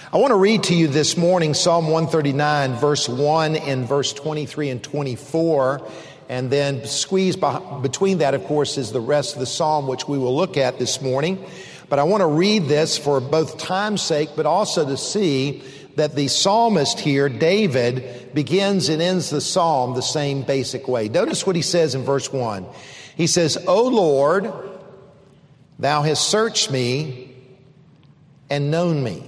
I want to read to you this morning Psalm 139, verse 1 and verse 23 and 24. And then squeezed between that, of course, is the rest of the psalm, which we will look at this morning. But I want to read this for both time's sake, but also to see that the psalmist here, David, begins and ends the psalm the same basic way. Notice what he says in verse 1. He says, O Lord, thou hast searched me and known me.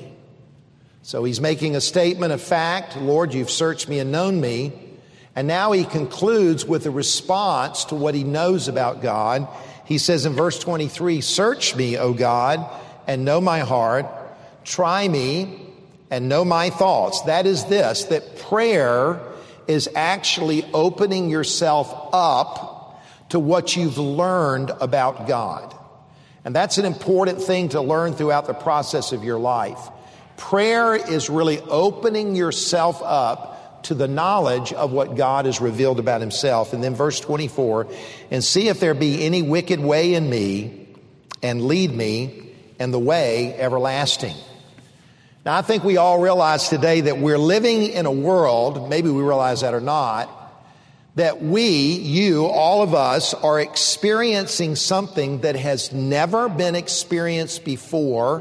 So he's making a statement of fact. Lord, you've searched me and known me. And now he concludes with a response to what he knows about God. He says in verse 23, search me, O God, and know my heart. Try me and know my thoughts. That is this, that prayer is actually opening yourself up to what you've learned about God. And that's an important thing to learn throughout the process of your life. Prayer is really opening yourself up to the knowledge of what God has revealed about himself. And then verse 24, and see if there be any wicked way in me, and lead me in the way everlasting. Now, I think we all realize today that we're living in a world, maybe we realize that or not, that you, all of us, are experiencing something that has never been experienced before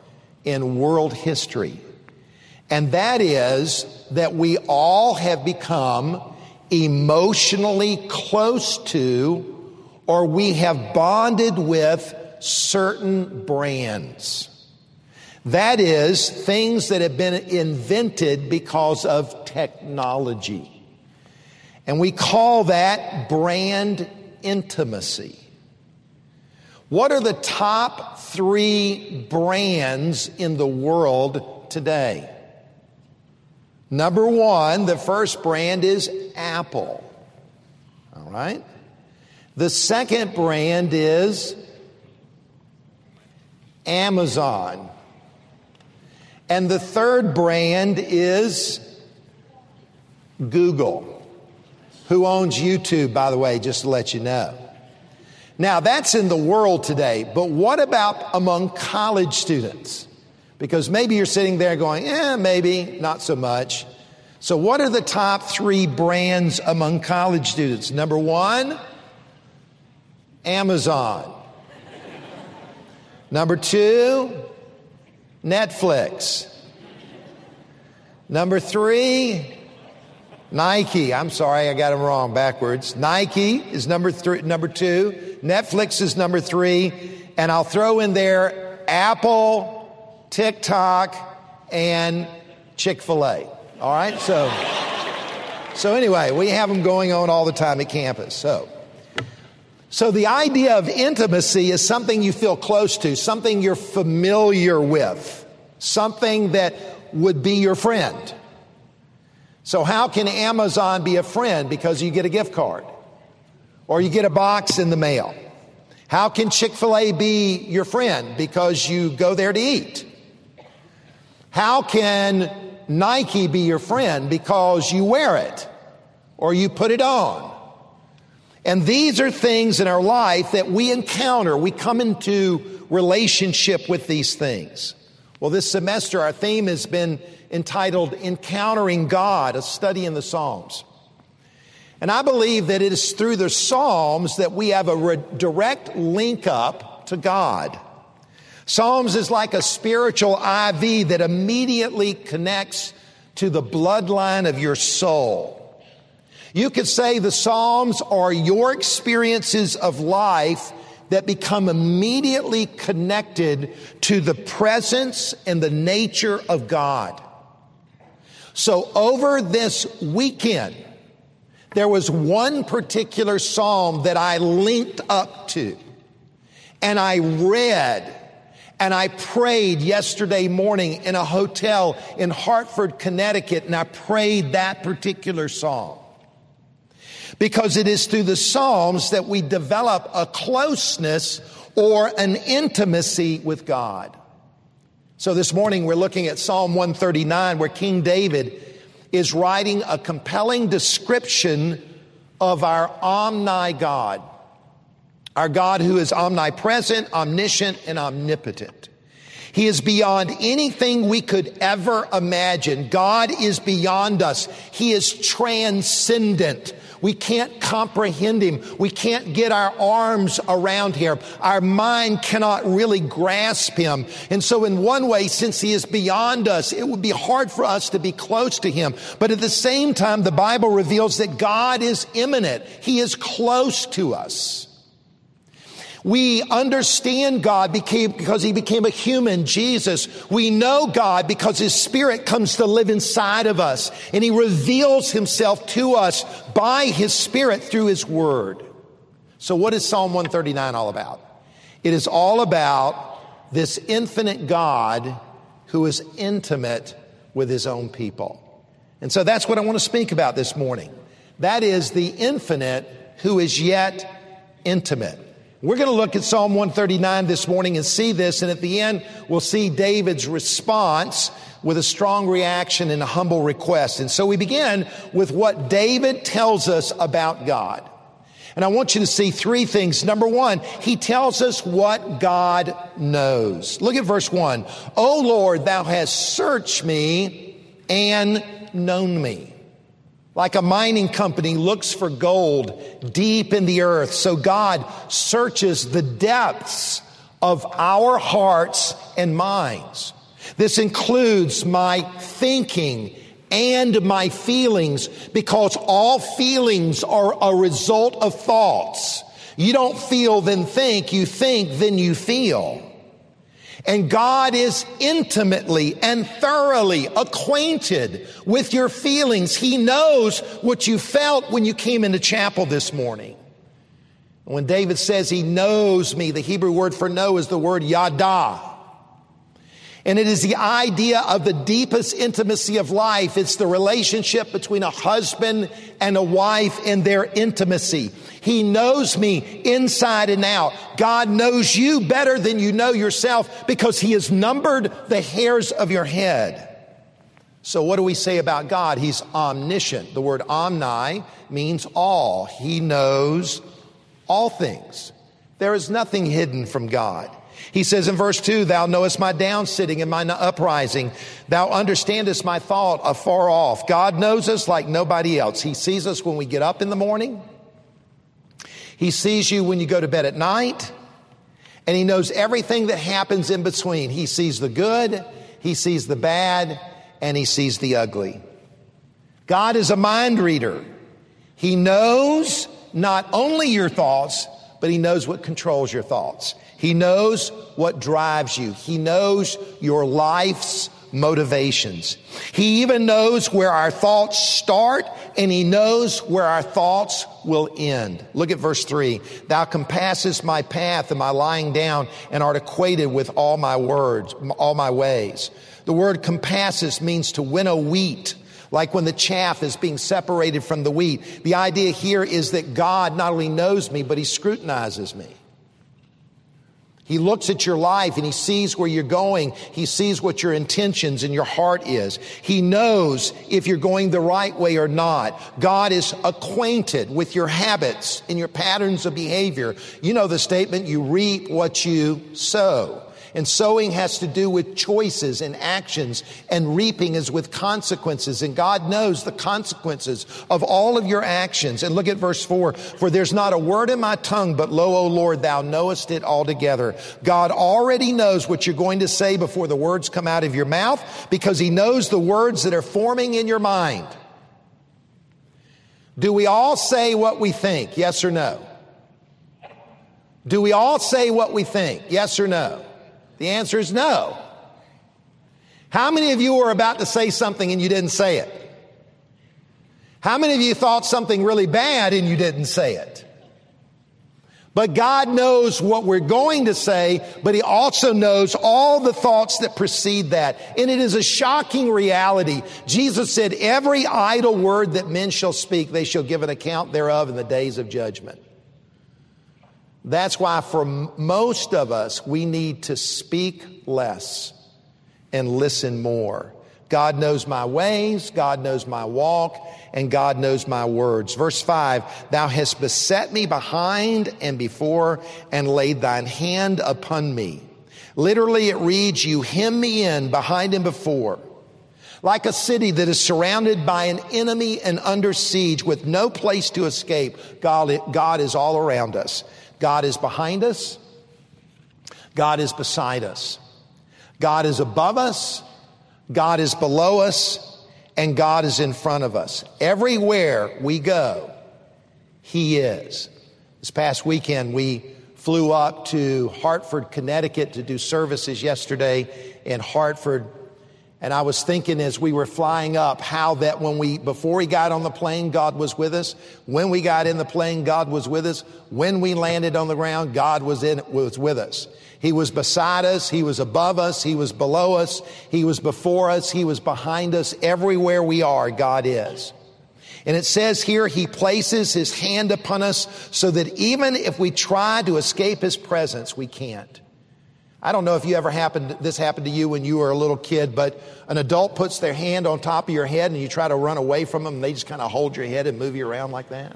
in world history. And that is that we all have become emotionally close to, or we have bonded with certain brands. That is, things that have been invented because of technology. And we call that brand intimacy. What are the top 3 brands in the world today? Number 1, the first brand is Apple. All right. The second brand is Amazon. And the third brand is Google, who owns YouTube, by the way, just to let you know. Now, that's in the world today, but what about among college students? Because maybe you're sitting there going, maybe, not so much. So what are the top 3 brands among college students? Number 1, Amazon. Number 2, Netflix. Number 3, Nike. I'm sorry, I got them wrong backwards. Nike is number 2. Netflix is number 3. And I'll throw in there Apple, TikTok, and Chick-fil-A. All right? So anyway, we have them going on all the time at campus. So the idea of intimacy is something you feel close to, something you're familiar with, something that would be your friend. So how can Amazon be a friend? Because you get a gift card or you get a box in the mail. How can Chick-fil-A be your friend? Because you go there to eat. How can Nike be your friend? Because you wear it or you put it on. And these are things in our life that we encounter. We come into relationship with these things. Well, this semester, our theme has been entitled Encountering God, a study in the Psalms. And I believe that it is through the Psalms that we have a direct link up to God. Psalms is like a spiritual IV that immediately connects to the bloodline of your soul. You could say the Psalms are your experiences of life that become immediately connected to the presence and the nature of God. So over this weekend, there was one particular psalm that I linked up to, and I read and I prayed yesterday morning in a hotel in Hartford, Connecticut, and I prayed that particular psalm. Because it is through the Psalms that we develop a closeness or an intimacy with God. So this morning we're looking at Psalm 139, where King David is writing a compelling description of our omni God. Our God who is omnipresent, omniscient, and omnipotent. He is beyond anything we could ever imagine. God is beyond us. He is transcendent. We can't comprehend him. We can't get our arms around him. Our mind cannot really grasp him. And so in one way, since he is beyond us, it would be hard for us to be close to him. But at the same time, the Bible reveals that God is immanent. He is close to us. We understand God because he became a human, Jesus. We know God because his Spirit comes to live inside of us, and he reveals himself to us by his Spirit through his word. So what is Psalm 139 all about? It is all about this infinite God who is intimate with his own people. And so that's what I want to speak about this morning. That is the infinite who is yet intimate. We're going to look at Psalm 139 this morning and see this, and at the end, we'll see David's response with a strong reaction and a humble request. And so we begin with what David tells us about God. And I want you to see three things. Number one, he tells us what God knows. Look at verse 1. O Lord, thou hast searched me and known me. Like a mining company looks for gold deep in the earth, so God searches the depths of our hearts and minds. This includes my thinking and my feelings, because all feelings are a result of thoughts. You don't feel then think, you think then you feel. And God is intimately and thoroughly acquainted with your feelings. He knows what you felt when you came into chapel this morning. When David says he knows me, the Hebrew word for know is the word yada. And it is the idea of the deepest intimacy of life. It's the relationship between a husband and a wife and their intimacy. He knows me inside and out. God knows you better than you know yourself because he has numbered the hairs of your head. So what do we say about God? He's omniscient. The word omni means all. He knows all things. There is nothing hidden from God. He says in verse 2, thou knowest my down sitting and my uprising. Thou understandest my thought afar off. God knows us like nobody else. He sees us when we get up in the morning. He sees you when you go to bed at night. And he knows everything that happens in between. He sees the good, he sees the bad, and he sees the ugly. God is a mind reader. He knows not only your thoughts, but he knows what controls your thoughts. He knows what drives you. He knows your life's motivations. He even knows where our thoughts start, and he knows where our thoughts will end. Look at verse 3. Thou compassest my path and my lying down, and art acquainted with all my words, all my ways. The word compasses means to winnow wheat, like when the chaff is being separated from the wheat. The idea here is that God not only knows me, but he scrutinizes me. He looks at your life and he sees where you're going. He sees what your intentions and your heart is. He knows if you're going the right way or not. God is acquainted with your habits and your patterns of behavior. You know the statement, you reap what you sow. And sowing has to do with choices and actions, and reaping is with consequences. And God knows the consequences of all of your actions. And look at verse 4. For there's not a word in my tongue, but lo, O Lord, thou knowest it altogether. God already knows what you're going to say before the words come out of your mouth, because he knows the words that are forming in your mind. Do we all say what we think? Yes or no? Do we all say what we think? Yes or no? The answer is no. How many of you were about to say something and you didn't say it? How many of you thought something really bad and you didn't say it? But God knows what we're going to say, but he also knows all the thoughts that precede that. And it is a shocking reality. Jesus said, every idle word that men shall speak, they shall give an account thereof in the days of judgment. That's why for most of us, we need to speak less and listen more. God knows my ways, God knows my walk, and God knows my words. Verse 5, thou hast beset me behind and before, and laid thine hand upon me. Literally, it reads, you hem me in behind and before. Like a city that is surrounded by an enemy and under siege with no place to escape, God is all around us. God is behind us. God is beside us. God is above us. God is below us. And God is in front of us. Everywhere we go, He is. This past weekend, we flew up to Hartford, Connecticut to do services yesterday in Hartford. And I was thinking as we were flying up how that before we got on the plane, God was with us. When we got in the plane, God was with us. When we landed on the ground, God was with us. He was beside us. He was above us. He was below us. He was before us. He was behind us. Everywhere we are, God is. And it says here, He places His hand upon us so that even if we try to escape His presence, we can't. I don't know if this happened to you when you were a little kid, but an adult puts their hand on top of your head and you try to run away from them and they just kind of hold your head and move you around like that.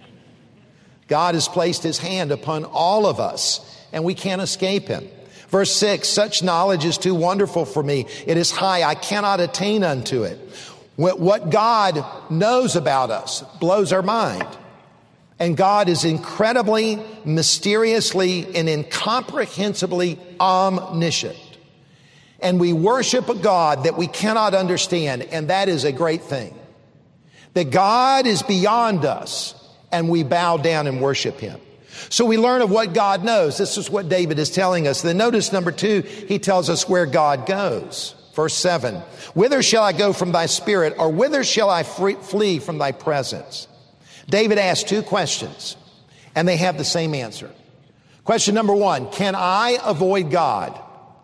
God has placed His hand upon all of us and we can't escape Him. Verse 6, such knowledge is too wonderful for me. It is high. I cannot attain unto it. What God knows about us blows our mind. And God is incredibly, mysteriously, and incomprehensibly omniscient. And we worship a God that we cannot understand, and that is a great thing. That God is beyond us, and we bow down and worship Him. So we learn of what God knows. This is what David is telling us. Then notice number 2, he tells us where God goes. Verse 7, whither shall I go from thy spirit, or whither shall I flee from thy presence? David asked 2 questions, and they have the same answer. Question number 1, can I avoid God?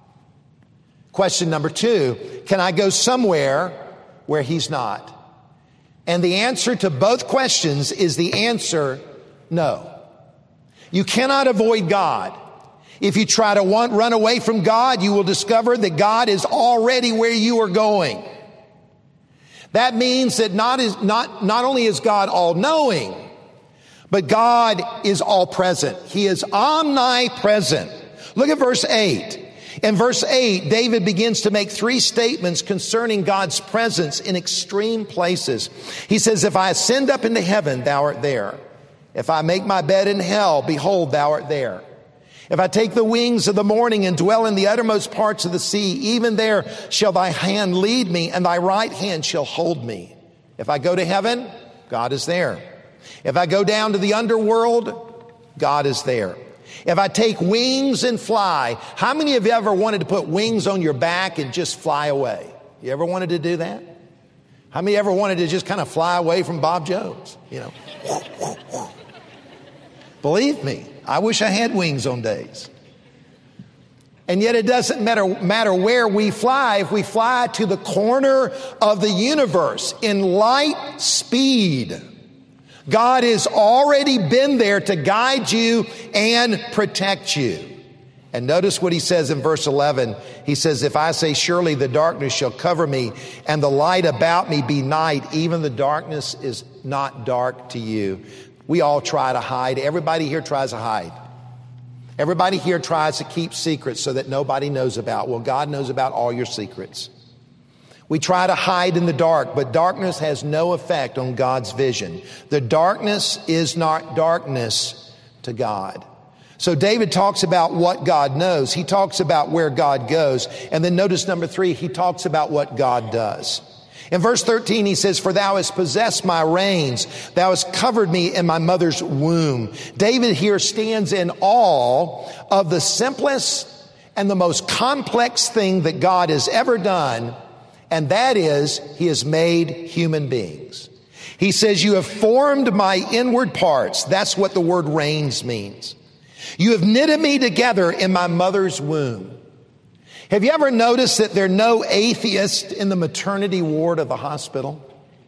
Question number 2, can I go somewhere where He's not? And the answer to both questions is the answer, no. You cannot avoid God. If you try to run away from God, you will discover that God is already where you are going. That means that not only is God all-knowing, but God is all-present. He is omnipresent. Look at verse 8. In verse 8, David begins to make 3 statements concerning God's presence in extreme places. He says, if I ascend up into heaven, thou art there. If I make my bed in hell, behold, thou art there. If I take the wings of the morning and dwell in the uttermost parts of the sea, even there shall thy hand lead me, and thy right hand shall hold me. If I go to heaven, God is there. If I go down to the underworld, God is there. If I take wings and fly, how many of you ever wanted to put wings on your back and just fly away? You ever wanted to do that? How many ever wanted to just kind of fly away from Bob Jones? You know. Believe me, I wish I had wings on days. And yet it doesn't matter where we fly. If we fly to the corner of the universe in light speed, God has already been there to guide you and protect you. And notice what he says in verse 11. He says, if I say, surely the darkness shall cover me and the light about me be night, even the darkness is not dark to you. We all try to hide. Everybody here tries to hide. Everybody here tries to keep secrets so that nobody knows about. Well, God knows about all your secrets. We try to hide in the dark, but darkness has no effect on God's vision. The darkness is not darkness to God. So David talks about what God knows. He talks about where God goes. And then notice number 3, he talks about what God does. In verse 13, he says, for thou hast possessed my reins. Thou hast covered me in my mother's womb. David here stands in awe of the simplest and the most complex thing that God has ever done. And that is, He has made human beings. He says, you have formed my inward parts. That's what the word reins means. You have knitted me together in my mother's womb. Have you ever noticed that there are no atheists in the maternity ward of the hospital?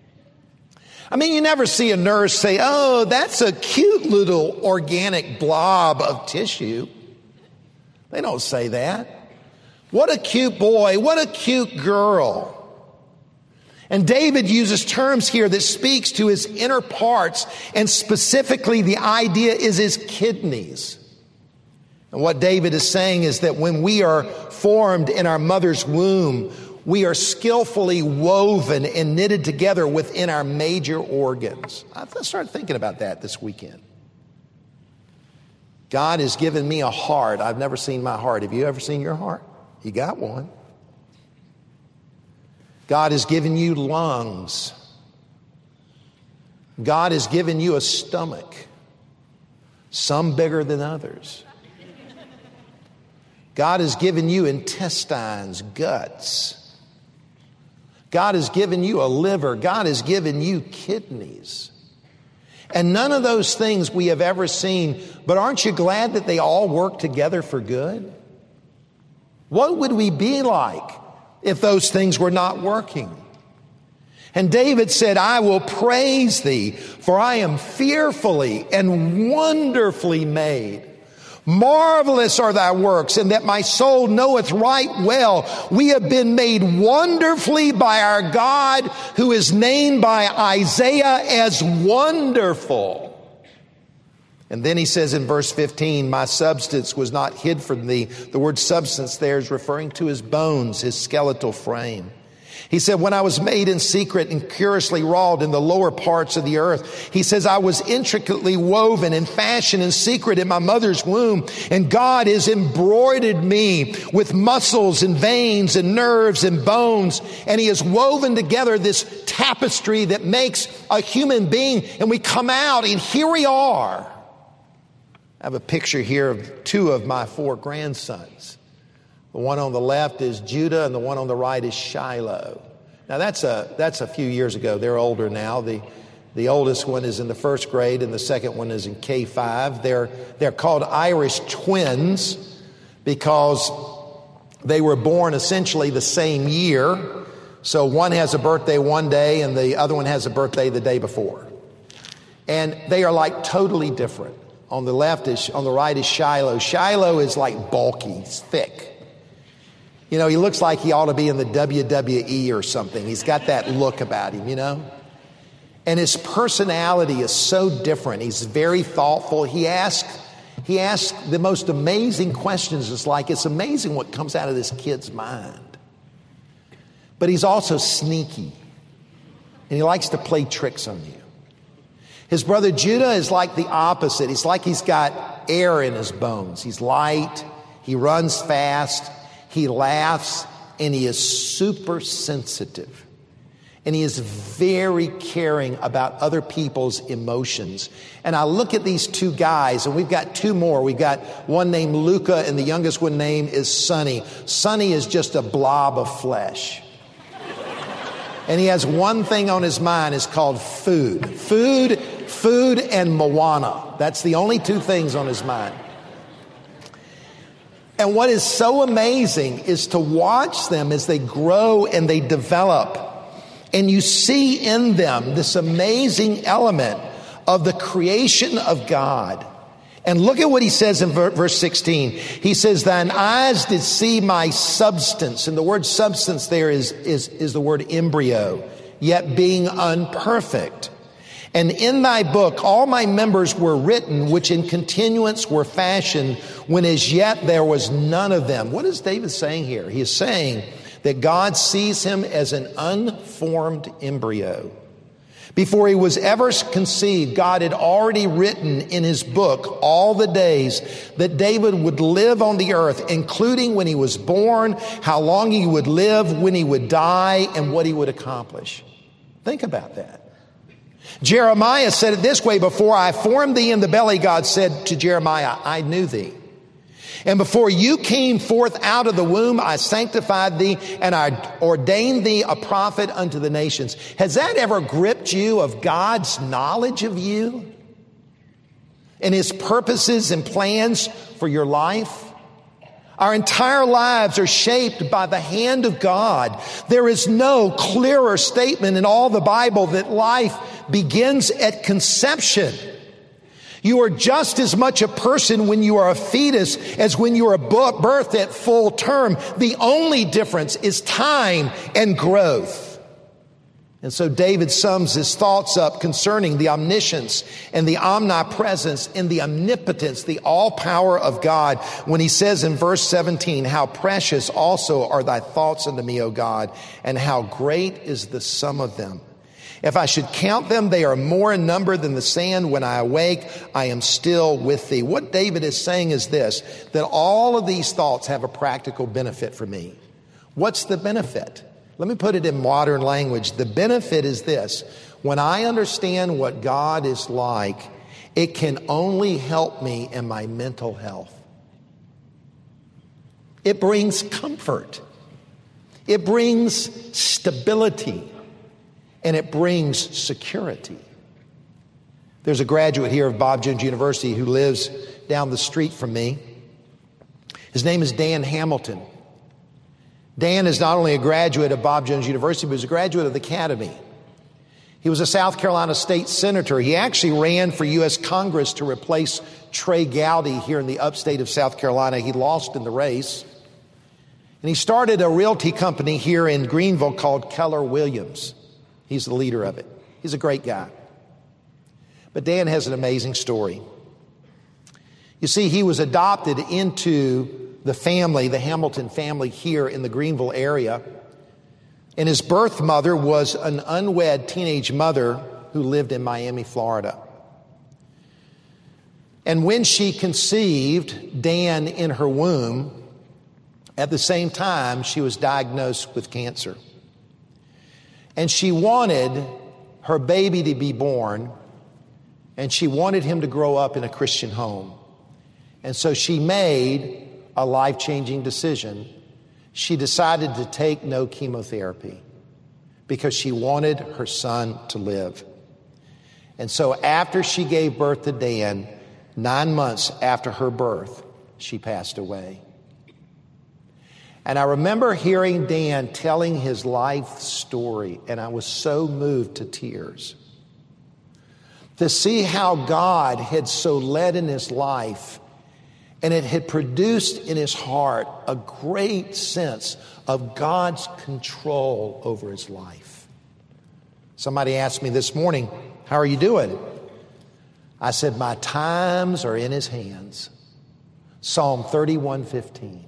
I mean, you never see a nurse say, oh, that's a cute little organic blob of tissue. They don't say that. What a cute boy. What a cute girl. And David uses terms here that speaks to his inner parts, and specifically the idea is his kidneys. And what David is saying is that when we are formed in our mother's womb, we are skillfully woven and knitted together within our major organs. I started thinking about that this weekend. God has given me a heart. I've never seen my heart. Have you ever seen your heart? You got one. God has given you lungs. God has given you a stomach, some bigger than others. God has given you intestines, guts. God has given you a liver. God has given you kidneys. And none of those things we have ever seen, but aren't you glad that they all work together for good? What would we be like if those things were not working? And David said, I will praise thee, for I am fearfully and wonderfully made. Marvelous are thy works, and that my soul knoweth right well. We have been made wonderfully by our God, who is named by Isaiah as wonderful. And then he says in verse 15, my substance was not hid from thee. The word substance there is referring to his bones, his skeletal frame. He said, when I was made in secret and curiously wrought in the lower parts of the earth, he says, I was intricately woven and fashioned in secret in my mother's womb. And God has embroidered me with muscles and veins and nerves and bones. And he has woven together this tapestry that makes a human being. And we come out and here we are. I have a picture here of two of my 4 grandsons. The one on the left is Judah, and the one on the right is Shiloh. Now that's a few years ago. They're older now. The oldest one is in the 1st grade, and the second one is in K5. They're called Irish twins because they were born essentially the same year. So one has a birthday one day, and the other one has a birthday the day before. And they are like totally different. On the right is Shiloh. Shiloh is like bulky, he's thick. You know, he looks like he ought to be in the WWE or something. He's got that look about him, you know. And his personality is so different. He's very thoughtful. He asks the most amazing questions. It's amazing what comes out of this kid's mind. But he's also sneaky. And he likes to play tricks on you. His brother Judah is like the opposite. It's like he's got air in his bones. He's light. He runs fast. He laughs, and he is super sensitive. And he is very caring about other people's emotions. And I look at these 2 guys, and we've got 2 more. We've got one named Luca, and the youngest one named is Sonny. Sonny is just a blob of flesh. And he has one thing on his mind. It's called food. Food and Moana. That's the only 2 things on his mind. And what is so amazing is to watch them as they grow and they develop. And you see in them this amazing element of the creation of God. And look at what he says in verse 16. He says, thine eyes did see my substance. And the word substance there is the word embryo, yet being unperfect. And in thy book, all my members were written, which in continuance were fashioned, when as yet there was none of them. What is David saying here? He is saying that God sees him as an unformed embryo. Before he was ever conceived, God had already written in his book all the days that David would live on the earth, including when he was born, how long he would live, when he would die, and what he would accomplish. Think about that. Jeremiah said it this way, before I formed thee in the belly, God said to Jeremiah, I knew thee. And before you came forth out of the womb, I sanctified thee and I ordained thee a prophet unto the nations. Has that ever gripped you of God's knowledge of you and his purposes and plans for your life? Our entire lives are shaped by the hand of God. There is no clearer statement in all the Bible that life begins at conception. You are just as much a person when you are a fetus as when you are birthed at full term. The only difference is time and growth. And so David sums his thoughts up concerning the omniscience and the omnipresence and the omnipotence, the all power of God, when he says in verse 17, how precious also are thy thoughts unto me, O God, and how great is the sum of them. If I should count them, they are more in number than the sand. When I awake, I am still with thee. What David is saying is this, that all of these thoughts have a practical benefit for me. What's the benefit? Let me put it in modern language. The benefit is this. When I understand what God is like, it can only help me in my mental health. It brings comfort. It brings stability. And it brings security. There's a graduate here of Bob Jones University who lives down the street from me. His name is Dan Hamilton. Dan is not only a graduate of Bob Jones University, but he's a graduate of the Academy. He was a South Carolina state senator. He actually ran for U.S. Congress to replace Trey Gowdy here in the upstate of South Carolina. He lost in the race. And he started a realty company here in Greenville called Keller Williams. He's the leader of it. He's a great guy. But Dan has an amazing story. You see, he was adopted into the family, the Hamilton family here in the Greenville area. And his birth mother was an unwed teenage mother who lived in Miami, Florida. And when she conceived Dan in her womb, at the same time, she was diagnosed with cancer. And she wanted her baby to be born, and she wanted him to grow up in a Christian home. And so she made a life-changing decision. She decided to take no chemotherapy because she wanted her son to live. And so after she gave birth to Dan, 9 months after her birth, she passed away. And I remember hearing Dan telling his life story, and I was so moved to tears to see how God had so led in his life, and it had produced in his heart a great sense of God's control over his life. Somebody asked me this morning, how are you doing? I said, my times are in his hands. Psalm 31:15.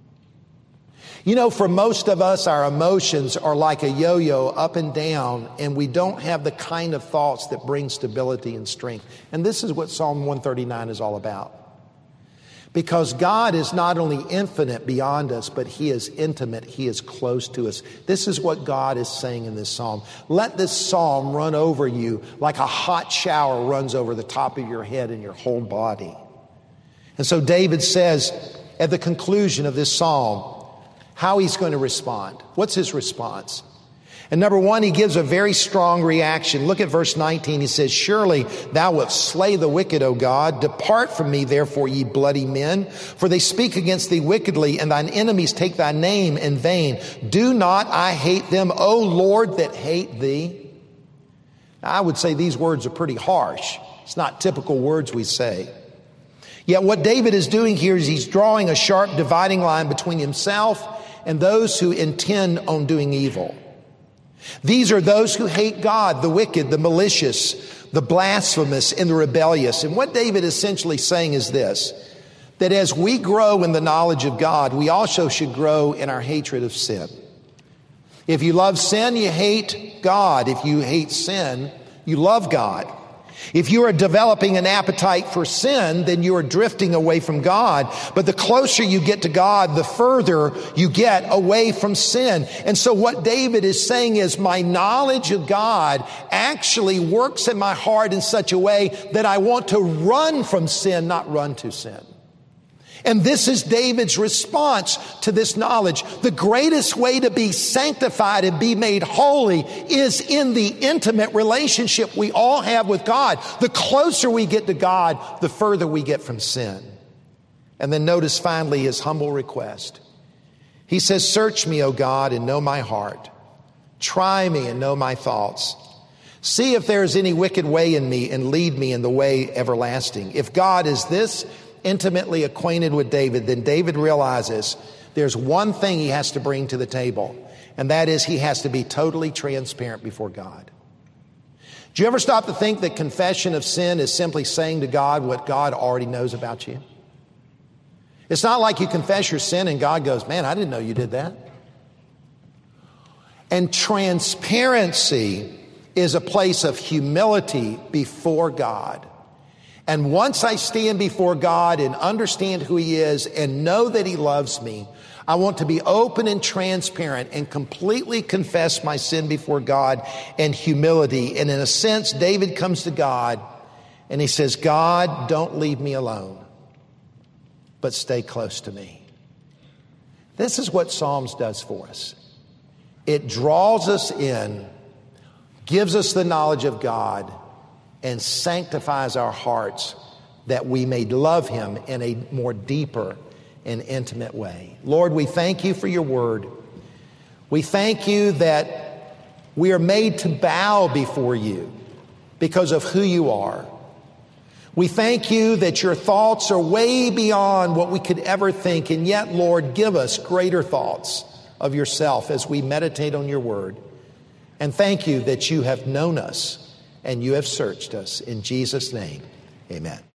You know, for most of us, our emotions are like a yo-yo up and down, and we don't have the kind of thoughts that bring stability and strength. And this is what Psalm 139 is all about. Because God is not only infinite beyond us, but he is intimate. He is close to us. This is what God is saying in this psalm. Let this psalm run over you like a hot shower runs over the top of your head and your whole body. And so David says at the conclusion of this psalm how he's going to respond. What's his response? And number one, he gives a very strong reaction. Look at verse 19. He says, surely thou wilt slay the wicked, O God. Depart from me, therefore, ye bloody men. For they speak against thee wickedly, and thine enemies take thy name in vain. Do not I hate them, O Lord, that hate thee? Now, I would say these words are pretty harsh. It's not typical words we say. Yet what David is doing here is he's drawing a sharp dividing line between himself and those who intend on doing evil. These are those who hate God, the wicked, the malicious, the blasphemous, and the rebellious. And what David is essentially saying is this, that as we grow in the knowledge of God, we also should grow in our hatred of sin. If you love sin, you hate God. If you hate sin, you love God. If you are developing an appetite for sin, then you are drifting away from God. But the closer you get to God, the further you get away from sin. And so what David is saying is my knowledge of God actually works in my heart in such a way that I want to run from sin, not run to sin. And this is David's response to this knowledge. The greatest way to be sanctified and be made holy is in the intimate relationship we all have with God. The closer we get to God, the further we get from sin. And then notice finally his humble request. He says, search me, O God, and know my heart. Try me and know my thoughts. See if there is any wicked way in me and lead me in the way everlasting. If God is this intimately acquainted with David, then David realizes there's one thing he has to bring to the table. And that is, he has to be totally transparent before God. Do you ever stop to think that confession of sin is simply saying to God what God already knows about you? It's not like you confess your sin and God goes, man, I didn't know you did that. And transparency is a place of humility before God. And once I stand before God and understand who he is and know that he loves me, I want to be open and transparent and completely confess my sin before God in humility. And in a sense, David comes to God and he says, God, don't leave me alone, but stay close to me. This is what Psalms does for us. It draws us in, gives us the knowledge of God, and sanctifies our hearts that we may love him in a more deeper and intimate way. Lord, we thank you for your word. We thank you that we are made to bow before you because of who you are. We thank you that your thoughts are way beyond what we could ever think, and yet, Lord, give us greater thoughts of yourself as we meditate on your word. And thank you that you have known us and you have searched us. In Jesus' name, amen.